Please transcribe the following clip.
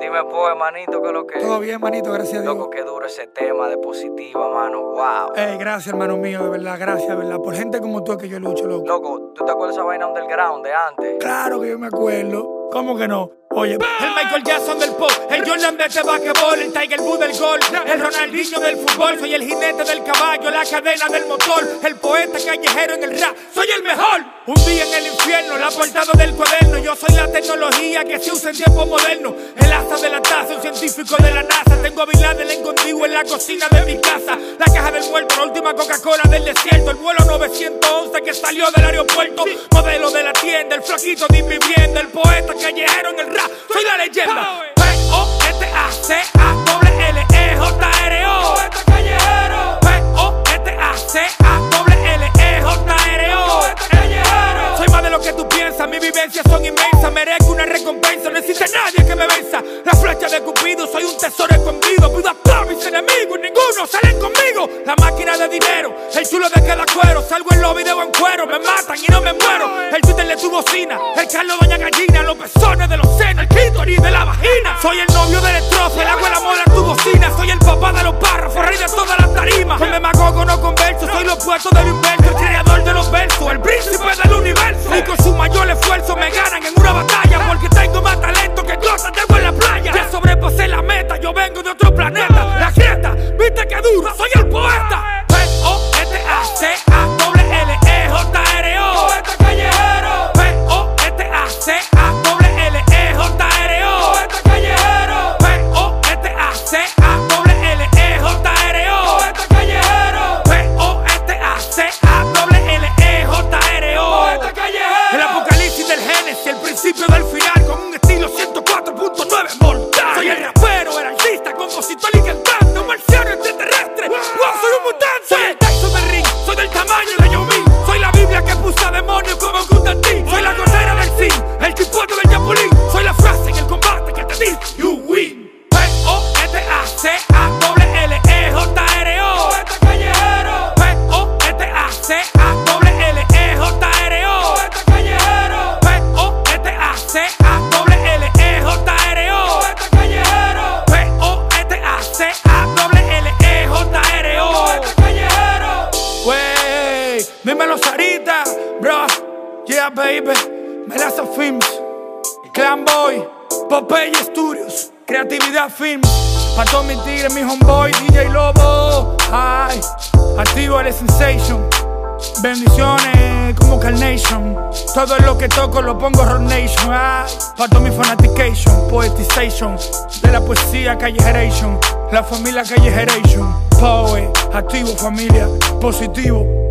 Dime, pues, manito, ¿qué es lo que es? Todo bien, manito, gracias a Dios. Loco, qué duro ese tema de positiva, mano, wow. Gracias, hermano mío, de verdad, gracias, de verdad. Por gente como tú es que yo lucho, loco. Loco, ¿tú te acuerdas de esa vaina underground de antes? Claro que yo me acuerdo. ¿Cómo que no? Oye, el Michael Jackson del pop, el Jordan de basquetbol, el Tiger Woods del gol, el Ronaldinho del fútbol, soy el jinete del caballo, la cadena del motor, el poeta callejero en el rap, soy el mejor. Un día en el infierno, la portada del cuaderno, yo soy la tecnología que se usa en tiempos modernos, el asa de la taza, un científico de la NASA, tengo a Bin Laden escondido en la cocina de mi casa, la caja del muerto, la última Coca-Cola del desierto, el vuelo 911 que salió del aeropuerto, modelo de la tienda, el flaquito de vivienda, el poeta callejero en el rap, soy la leyenda. P-O-E-T-A-C-A-L-L-E-J-R-O, poeta callejero. P-O-E-T-A-C-A-L-L-E-J-R-O, poeta callejero. Soy más de lo que tú piensas, mis vivencias son inmensas, merezco una recompensa, no existe nadie que me venza. La flecha de Cupido, soy un tesoro escondido, pido a todos mis enemigos y ninguno salen conmigo. La máquina de dinero, el chulo de cada cuero, salgo en los videos en cuero, me matan y no me muero. El Twitter de tu bocina, el Carlos Doña Gallina, los pezones de los senos, el clítoris de la vagina. Soy el novio del estrofe, el agua el amor a tu bocina, soy el papá de los párrafos, rey de todas las tarimas. Con demagogo no converso, soy lo opuesto del inverso, el creador de los versos, el príncipe del universo. Y con su mayor esfuerzo me ganan en una batalla, porque tengo más talento que cosas tengo en la playa. Ya sobrepasé la meta, yo vengo de otro planeta. La grieta, viste que duro, soy el poeta. P-O-E-T-A-C-A-L-L-E-J-R-O, poeta callejero. P-O-E-T-A-C-A-L-L-E-J-R-O, poeta callejero. P-O-E-T-A-C-A-L-L-E-J-R-O, poeta callejero. P-O-E-T-A-C-A-L-L-E-J-R-O, poeta callejero. El apocalipsis del Génesis, el principio del final, con un estilo 104.9 mortal. Soy el rapero, el artista, compositor y cantante, un marciano extraterrestre. Wow, soy un mutante. Soy el Tyson del ring, soy del tamaño de Yao Ming. Soy la Biblia que puso a demonios como Constantín. Soy la gotera del zinc, el chipote del Yapulín. Soy la frase en el combate que te dice you win. P-O-E-T-A-C-A-L-L-E-J-R-O, poeta callejero. P-O-E-T-A-C-A-L-L-E-J-R-O, poeta callejero. P-O-E-T-A-C-A-L-L-E-J-R-O, poeta callejero. P-O-E-T-A-C-A-L-L-E-J-R-O, poeta callejero. Wey, dímelo Sarita, bro. Yeah, baby. Melaza Films, Clan Boy, Popeye Studios, Creatividad Films. Pa' todos mis tigres, mi homeboy, DJ Lobo. Ay, activo el Sensation. Bendiciones como Carnation. Todo lo que toco lo pongo Rock Nation. Ay, pa' todos mi fanatication, poetization de la poesía callejeration, la familia callejeration. Poe, activo familia, positivo.